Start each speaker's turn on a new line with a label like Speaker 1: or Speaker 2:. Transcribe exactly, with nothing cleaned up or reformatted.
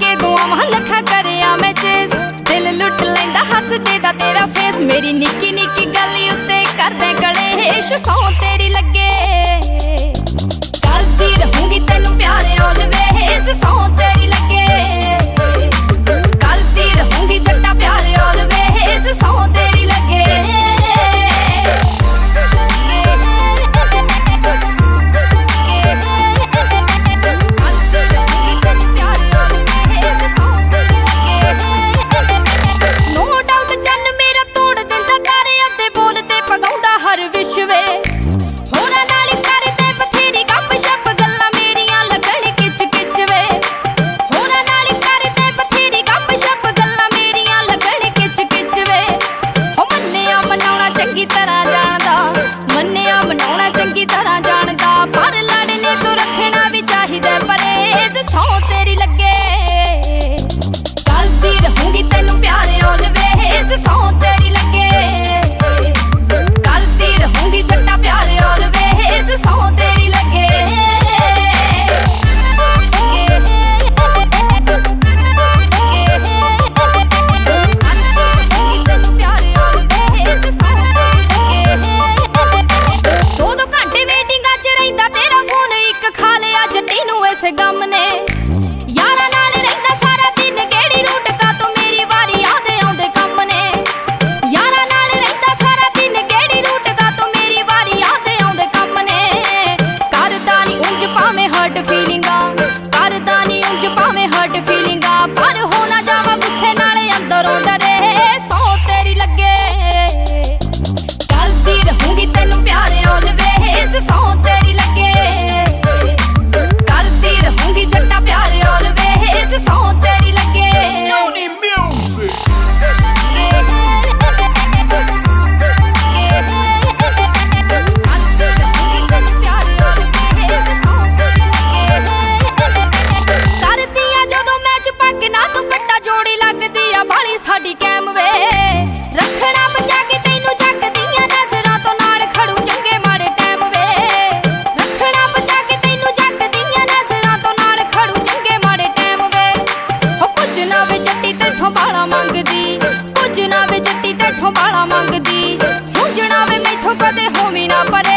Speaker 1: लगे दुआवां लखां करिया मैं चेस दिल लुट लैंदा हसदे दा तेरा फेस मेरी निक्की निक्की गल उत्ते करदे कलेश सौ तेरी लगे करदी रहूंगी तैनू प्यारे ऑलवेज सौ तेरी लगे करदी रहूंगी जट्टा प्यारे ऑलवेज सौ तेरी लगे गम ने यारा नाल रहिंदा सारा दिन गेड़ी रूट का तो मेरी वारी आदे आउंदे कम ने यारा नाल रहिंदा सारा दिन गेड़ी रूट का तो मेरी वारी आदे आउंदे कम ने करदा नी उंज भावें हर्ट फीलिंगा करदा नी उंज भावें हर्ट फीलिंगा पर हो ना जावा गुस्से नाल अंदरों डरे सौ तेरी लगे करदी रहूंगी तैनू प्यारे ऑलवेज सौ तेरी लगे रहूंगी जट्टा प्यारे ऑलवेज सौ तेरी लगे
Speaker 2: Yoni Music करदियां जदों मैच पग ना दुपट्टा जोड़ी लगदी आ बाली साडी कैम वे रखना बचा के तैनू जगदियां नजरां तो नाल खड़ू चंगे माड़े टाइम वे रखना बचा के तैनू जगदियां नजरां तो नाल खड़ू चंगे माड़े टाइम वे ओ कुछ ना वे जट्टी तैथों बाला मंगदी कुछ ना वे जट्टी तैथों बाला मंगदी हुंजना वे मैथों कदे होवी ना परे